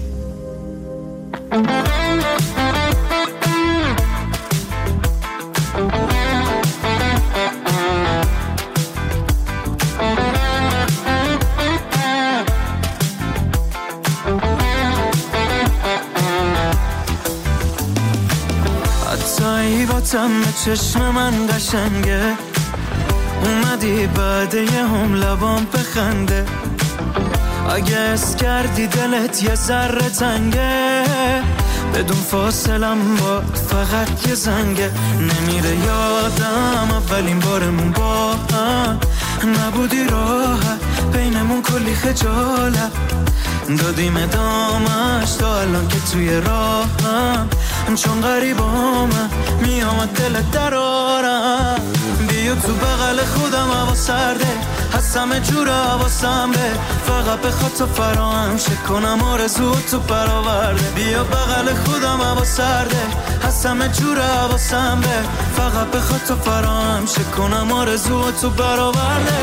حتی با تم چشم من قشنگه، اومدی بعد یه هم لبام بخنده، اگه اس کردی دلت یه ذره تنگه، بدون فاصلم با فقط یه زنگه، نمیره یادم اولین بارمون با هم نبودی راحت، بینمون کلی خجالت دادیم ادامش تا الان که توی راهم، چون غریبامم میامد دلت درارم، بیا تو بغل خودم هوا سرده، هستم جور حواسم به فقط بخواد تو فراهم شه کنم آرزو تو برآورده، بیا بغل خودم هوا سرده، هستم جور حواسم به فقط بخواد تو فراهم شه کنم آرزو تو برآورده.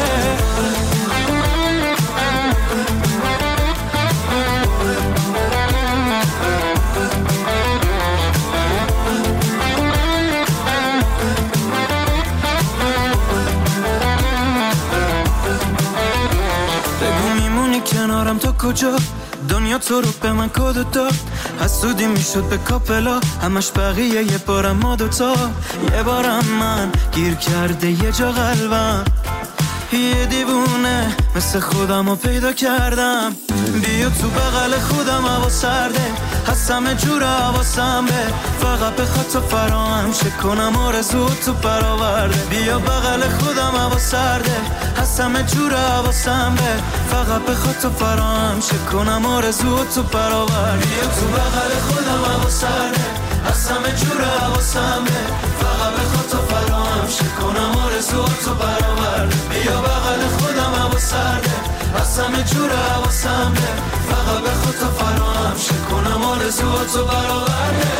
کنارم تا کجا دنیا تو رو به من کد داد، حسودی میشد به کاپلا همش بقیه یه بارم ما دوتا، یه بارم من گیر کرده یه جا قلبم، یه دیوونه مثل خودم رو پیدا کردم، بیا تو بغل خودم هوا سرده، هستم جور حواسم به فقط بخواد تو فراهم شه کنم آرزو تو برآورده، بیا بغل خودم هوا سرده، هستم جور حواسم به فقط بخواد تو فراهم شه کنم آرزو تو برآورده، بیا تو بغل خودم هوا سرده، هستم جور حواسم به فقط بخواد تو فراهم شه کنم آرزو تو برآورده، بیا بغل خودم هوا سرده، هستم جور حواسم به فقط بخواد تو فراهم شه کنم آرزو تو برآورده.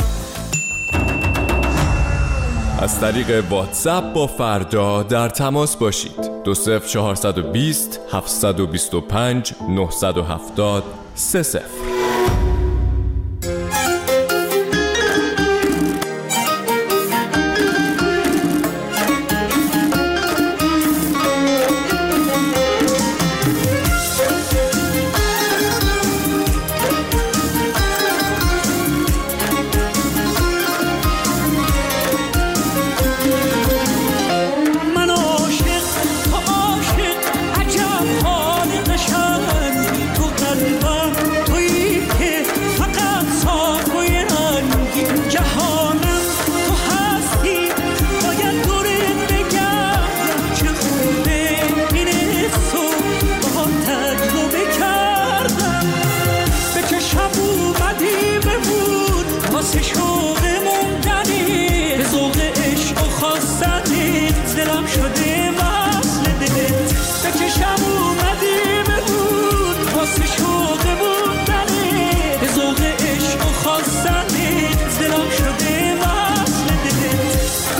از طریق واتساپ با فردا در تماس باشید. 20420 725 970 30. عجب حال قشنگ تو قلبم تویی خواستنت دلم شده وصل دلت بکشم اومدی ببود واسه شوق بودنت به ذوق عشق و خواستنت دلم شده وصل دلت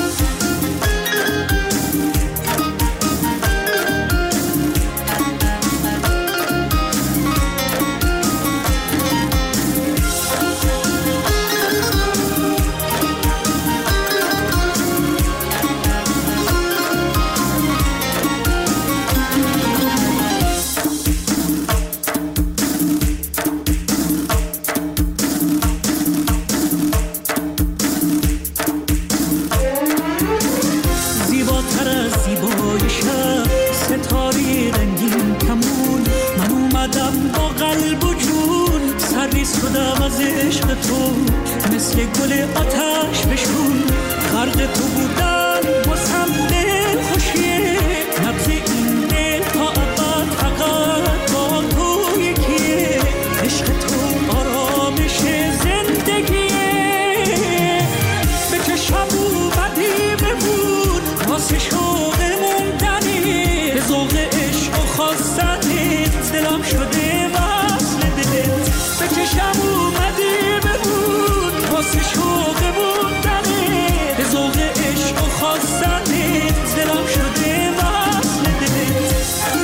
مثل گل آتش بشون غرق تو بودن واسم دل خوشیه نبض این دل تا ابد فقط با تو یکیه عشق تو آرامش زندگیه به چشم اومدی ببود واسه شوق موندنی به ذوق عشق و خواستنت دلم شده وصل دلت به چشم اومدی واسه شوق بودنه به ذوق عشق و خواستنت دلم شده وصل دلت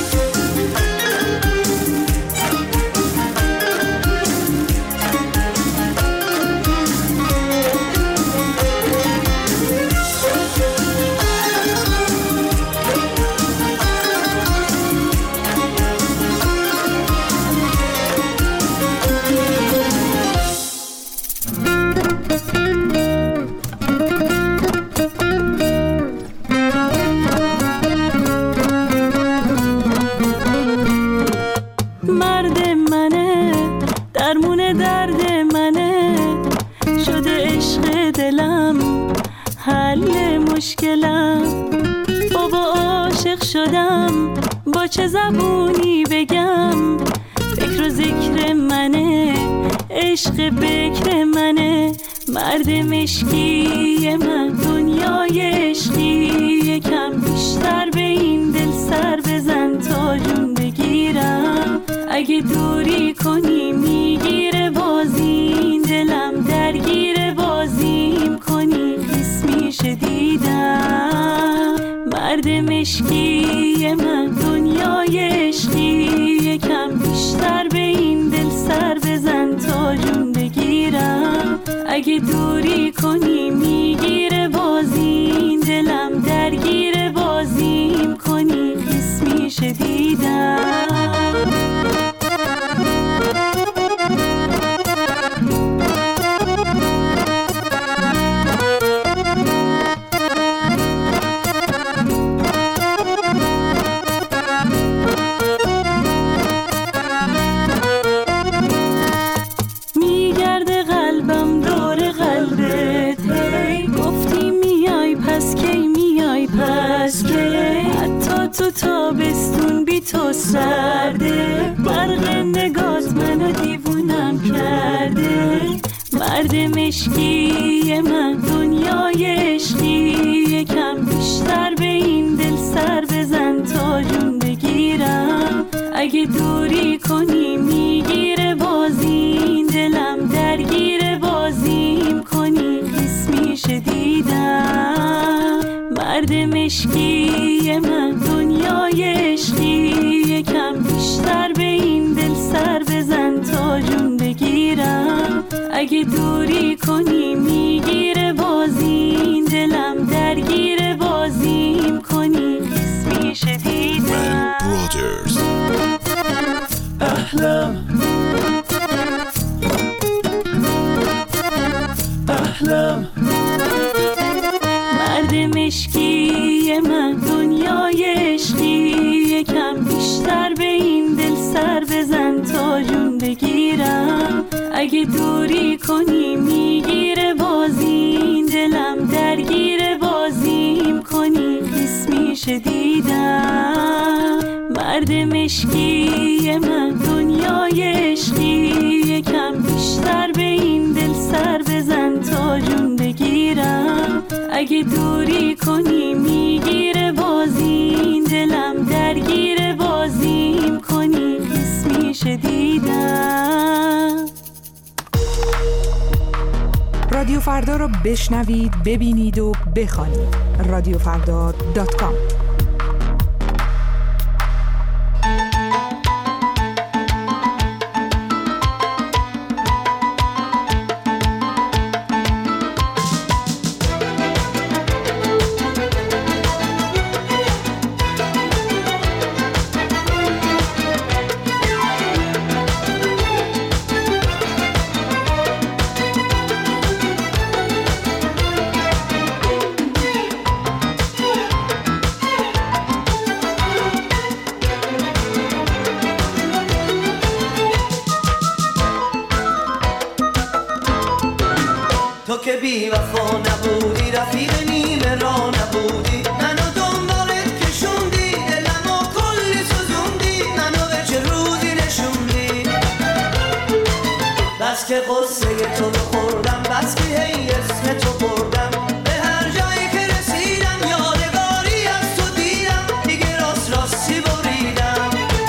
با چه زبونی بگم فکر و ذکر منه عشق بکر منه مرد مشکی من دنیای عشقی یکم بیشتر به این دل سر بزن تا جون بگیرم اگه دوری کنی میگیره بازی دلم درگیر بازیم کنی خیس میشه دیدم مرد مشکی من دنیای عشقی یکم بیشتر به این دل سر بزن تا جون بگیرم اگه دوری کنی میگیره بازی دلم درگیر بازیم کنی خیس میشه دیدم تو تابستون بی تو سرده برق نگات منو دیوونم کرده مرد مشکی من دنیای عشقی یکم بیشتر به این دل سر بزن تا جون بگیرم اگه دوری کنی میگیره بازی دلم درگیر بازیم کنی خیس میشه دیدم مرد مشکی من دنیای عشقی یکم بیشتر به این دل سر بزن تا جون بگیرم اگه دوری کنی میگیره بازی دلم درگیر بازیم کنی خیس میشه دیدم احلام احلام مرد مشکی من دنیای عشقی یکم بیشتر به این دل سر بزن تا جون بگیرم اگه دوری کنی میگیره بازی دلم درگیر بازیم کنی خیس میشه دیدم مرد مشکی من دنیای عشقی یکم بیشتر به این دل سر بزن تا جون بگیرم بگیرم، اگه دوری کنی میگیره بازیم، دلم درگیر بازیم کنی حس میشه دیدم. رادیو فردا رو بشنوید، ببینید و بخوانید. رادیوفردا.com. تو که بی وفا نبودی، رفیق نیمه را نبودی، منو دنبالت کشوندی، دلمو کلی سوزوندی، منو به چه روزی نشوندی. بس که قصه تو رو خوردم، بس که هی اسم تو بردم، به هر جایی که رسیدم یادگاری از تو دیدم، دیگه راست راستی بریدم.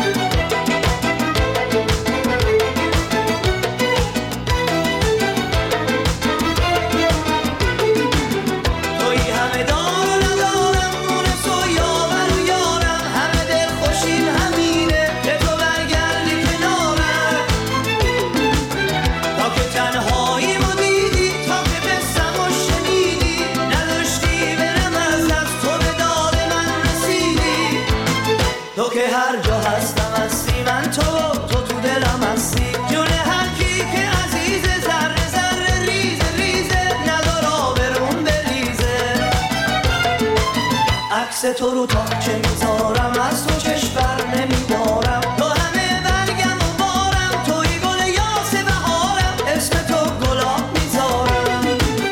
تو رو تا چه میذارم، از تو چشم نمیدارم، تو همه برگم و بارم، توی گل یاس بهارم، اسم تو گلاب میذارم.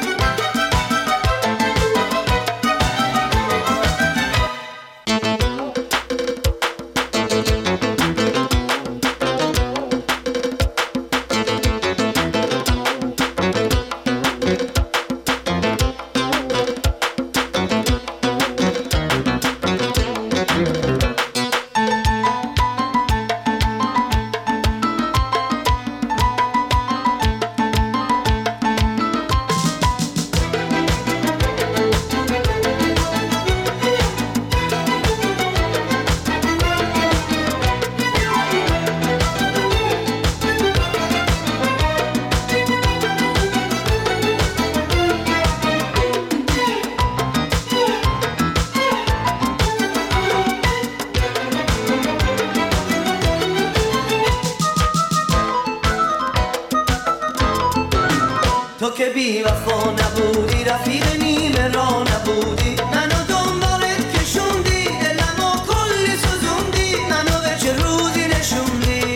تو که بی وفا نبودی، رفیق نیمه را نبودی، منو دنبالت کشوندی، دلمو کلی سوزوندی، منو به چه روزی نشوندی.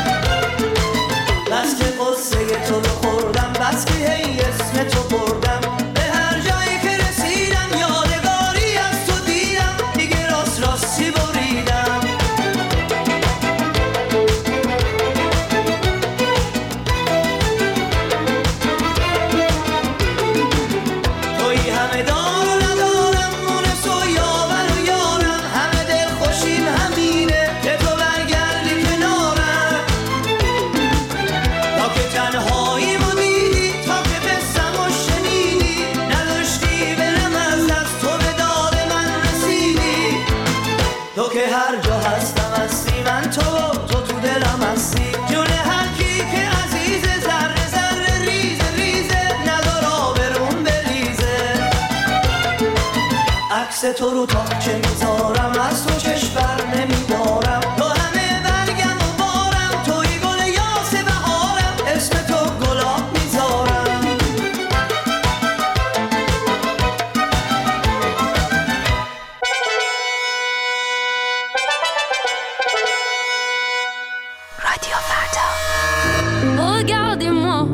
بس که قصه تو رو خوردم، بس که هی اسم تو بردم، به هر جایی که رسیدم یادگاری از تو دیدم، دیگه راست راستی بریدم. تو رو تا چه میذارم، از تو چشم بر نمیدارم، تو همه برگم و بارم، توی گل یاس بهارم، اسم تو گلاب میذارم. رادیو فردا. Regardez-moi,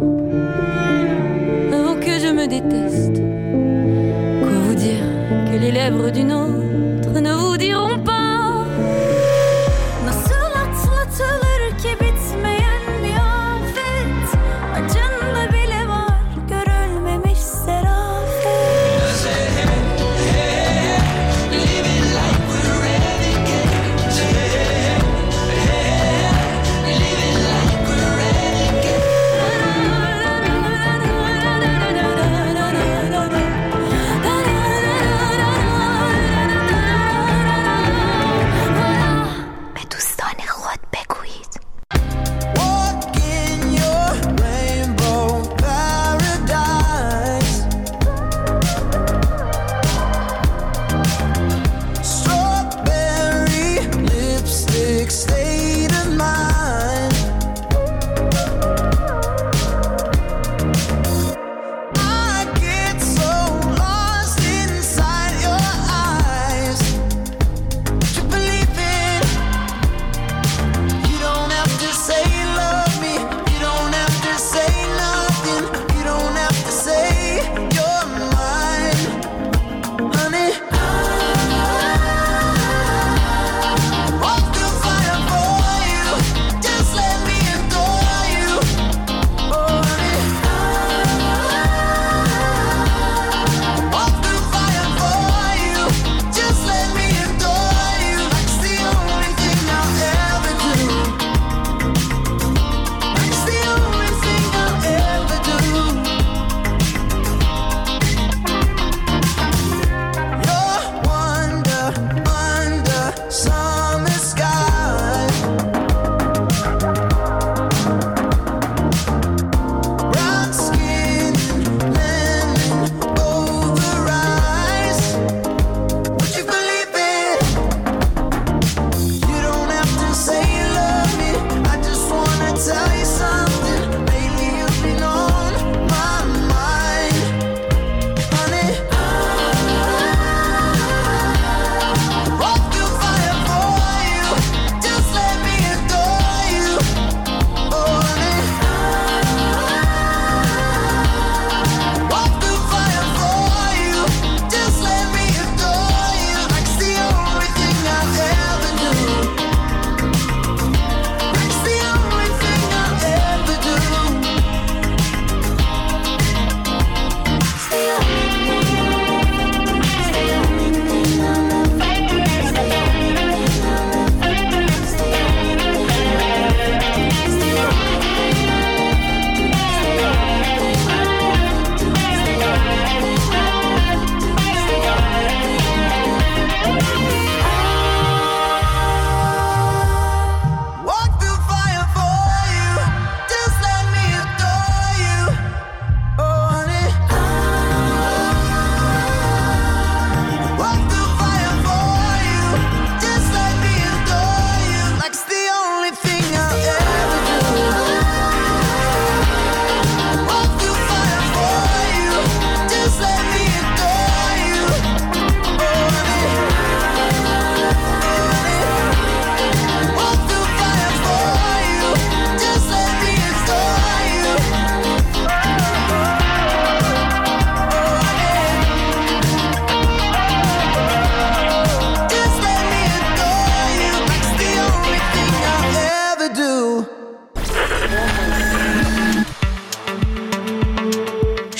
oh que je me déteste. Quoi vous dire que les lèvres d'une autre ne vous diront pas. Nasıl atlatılır ki bitmeyen bir afet, acında bile var görülmemiş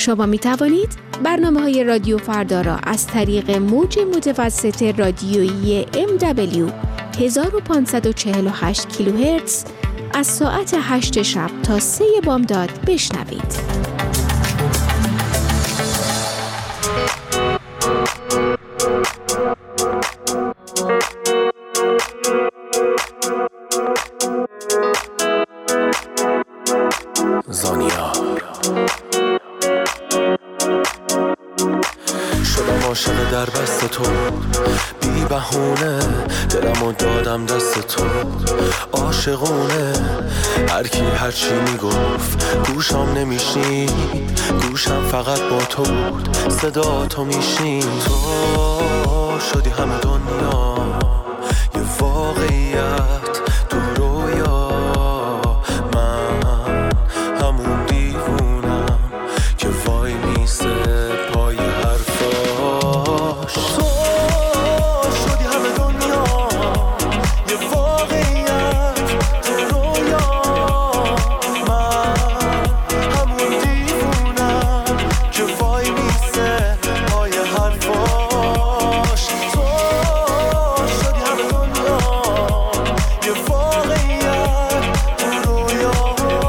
شما می توانید برنامه‌های رادیو فردا را از طریق موج متوسط رادیویی MW 1548 کیلوهرتز از ساعت 8 شب تا 3 بامداد بشنوید. عاشق در بست تو بی بهونه دلمو دادم دست تو عاشقونه هر کی هر چی میگفت گوشم نمیشنید گوشم فقط با تو بود صدا تو میشین تو شدی همه دنیا یه واقعیت تو رویا من همون دیوونم که وای میسه پای حرفاش تو شدی همه دنیا یه واقعیت تو رویا من همون دیوونم که وای میسه پای حرفاش تو شدی همه دنیا یه واقعیت تو رویا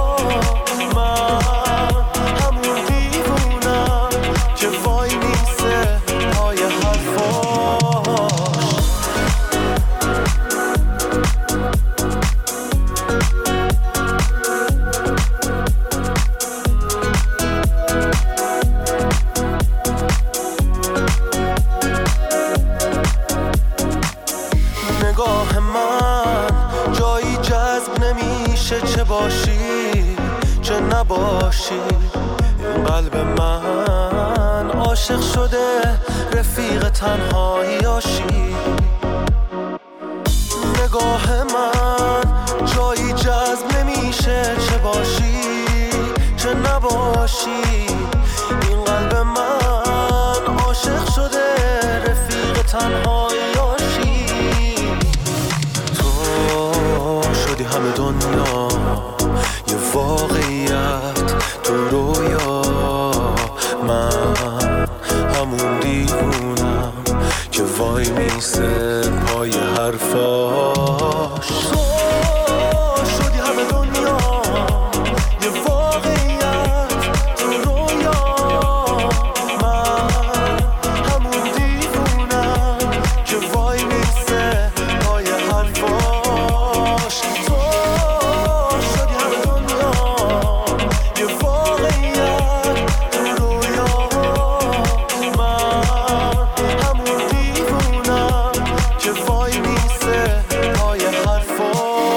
من همون دیوونم که وای میسه پای حرفاش نگاه من جایی جذب نمیشه چه باشی چه نباشی این قلب من عاشق شده رفیق تنهاییاشی نگاه من جایی جذب نمیشه چه باشی چه نباشی این قلب من عاشق شده رفیق تنهاییاشی تو شدی همه دنیا یه واقعیت تو رویا من همون دیوونم که وای میسه پای حرفاش تو شدی همه دنیا یه واقعیت تو رویا من همون دیوونم که وای میسه پای حرفاش تو شدی همه دنیا یه واقعیت تو رویا من همون دیوونم که وای میسه پای حرفاش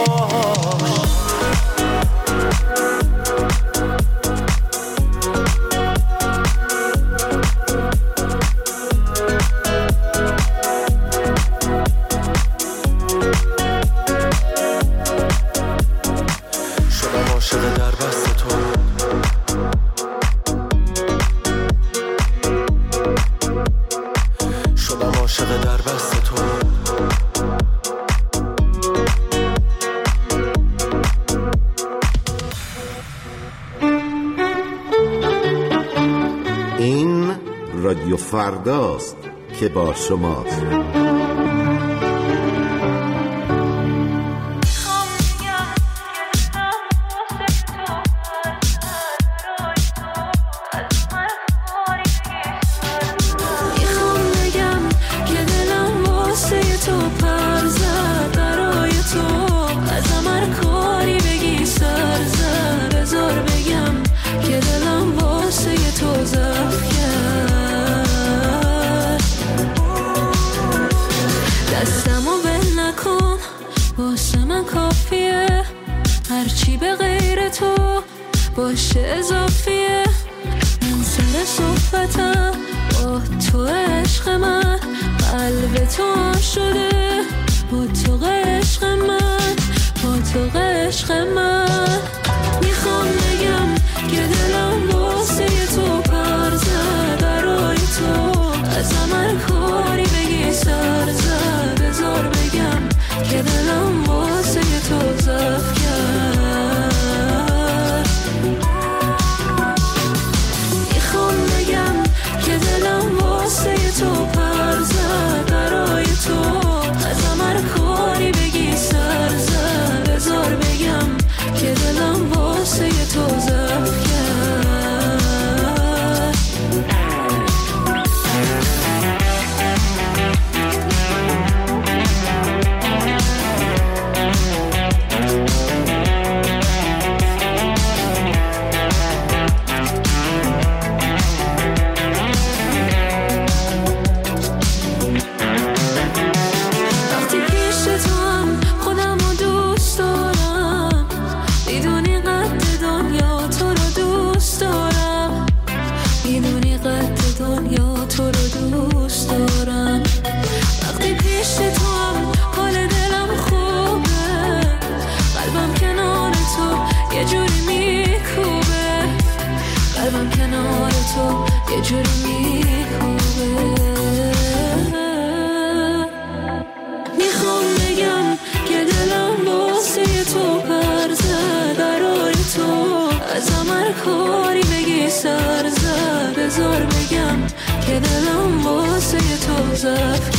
شدم عاشق در بست تو شدم عاشق در بست تو این رادیو فرداست که با شماست. میخوام بگم که دلم واسه تو پر زد برای تو ازم هر کاری بگی سر زد بذار بگم که دلم واسه تو ضعف کرد دستمو بل نکن واسه من کافیه هرچی به غیر تو باشه اضافیه من سر صحبتم با تو عشق من قلب تو شده با تو عشق من با تو عشق من میخوام بگم که دلم واسه تو پر زد برای تو ازم هر کاری بگی سر زد بذار بگم که دلم واسه تو ضعف کرد میخوام کاری بگی سر زد بذار بگم که دلم واسه تو ضعف